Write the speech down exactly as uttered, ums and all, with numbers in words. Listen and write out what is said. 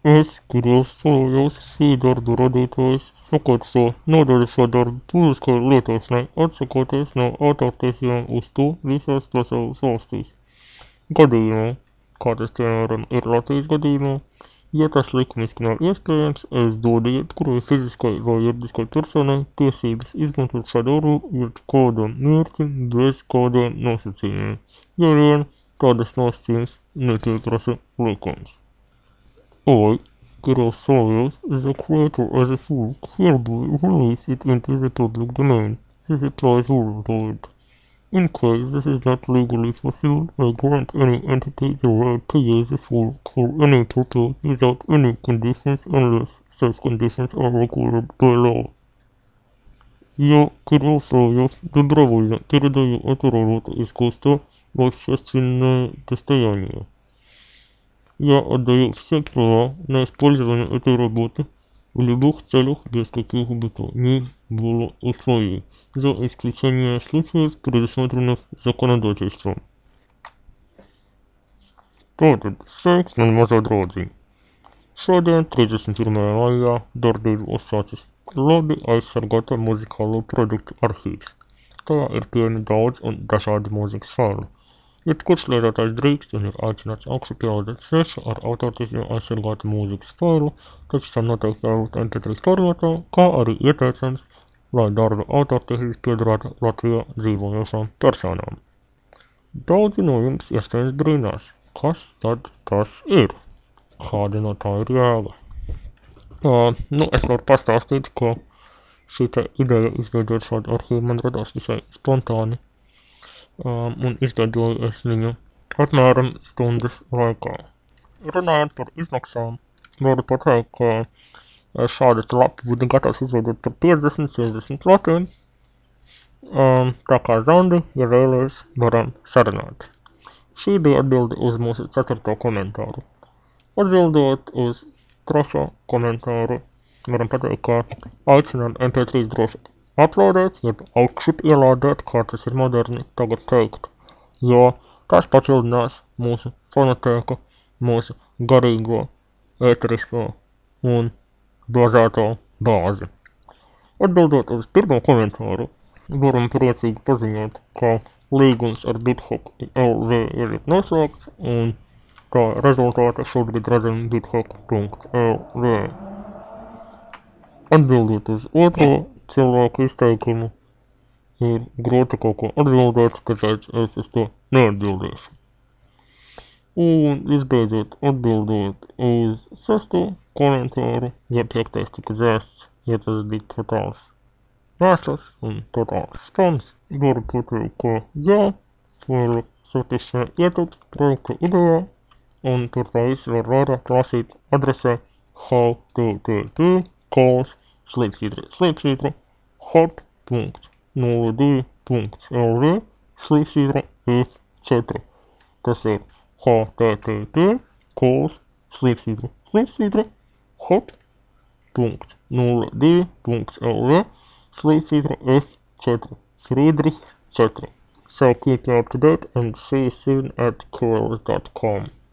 Es krāsojos šīdarbu radītājs sakārto nodaļu publiskai lietošanai, atsakoties no autortiesībām uz to visās pasaules valstīs. Gadījumā, kā tas piemēram ir Latvijas gadījumā, ja tas likumiski nav iespējams, es dodu jebkurai fiziskai vai juridiskai personai tiesības izmantot šādu rūpību jebkādam mērķim bez kādiem nosacījumiem, ja vien tādas nosacījums nepieprasa likums. I, Grossoyos, is a creator as a full, hereby release it into the public domain. This applies worldwide. In case this is not legally possible, I grant any entity the right to use the full for any purpose without any conditions unless such conditions are required by law. Я, Кирилл Савьев, добровольно передаю эту работу искусства в общественное достояние. Я отдаю все права на использование этой работы в любых целях без каких бы то ни было условий, за исключением случаев, предусмотренных законодательством. Tātad sveiks, man mazā draudziņ. Šodien, trīsdesmit pirmajā maijā, darbību uzsācis labi aizsargāta muzikālo produktu arhīvs. Tajā ir pieejami daudz un dažādi mūzikas faili. Jebkurš lietotājs drīkst un ir aicināts augšu pielādēt svešu ar autortiesībām aizsargātu mūzikas failu, taču tam noteikti jābūt em pe trīs formātā, kā arī ieteicams, lai darba autortiesības piederētu Latvijā dzīvojošām personām. Daudzi no jums iespējams brīnās, kas tad tas ir? Kāda no tā ir jēga? Uh, nu, es varu pastāstīt, ka šī te ideja izveidot šādu arhīvu man radās visai spontāni. Um, un izveidoju es viņu apmēram stundas laikā. Runājot par izmaksām, varu pateikt, ka šāda lapa būtu gatavs izveidot par piecdesmit līdz sešdesmit latiem. Um, tā kā Zandi, ja vēlēs, varam sarunāt. Šī bija atbilde uz mūsu ceturto komentāru. Atbildot uz trešo komentāru, varam pateikt, ka aicinām em pe trīs droši uploadēt, jeb augšup ielādēt, kā tas ir moderni tagad teikt, jo tas papildinās mūsu fonotēku, mūsu garīgo, ēterisko un bāzēto bāzi. Atbildot uz pirmo komentāru, varam priecīgi paziņot, ka līgums ar BitHop el vē ir noslēgts, un kā rezultāta šobrīd redzam bithop punkt el vē. Atbildot uz otro cilvēku izteikumu, ir grūti kaut ko atbildēt, tāpēc es uz to neatbildēšu. Un visbeidzot, atbildot uz sesto komentāru, ja piektais tika dzēsts, ja tas bija totāls mēsls un totāls spams, varu pateikt, ka jā, varu satisšai ietilpst projekta idejā, un tur tā viss var vairāk lasīt adresē http kols slīpsvītra slīpsvītra hot punkt nulle divi punkt el vē slīpsvītra ef četri. Tas ir http kols slīpsvītra slīpsvītra hot punkt nulle divi punkt el vē slīpsvītra ef četri. Friedrich četri. So keep you up to date and see you soon at cool dot com.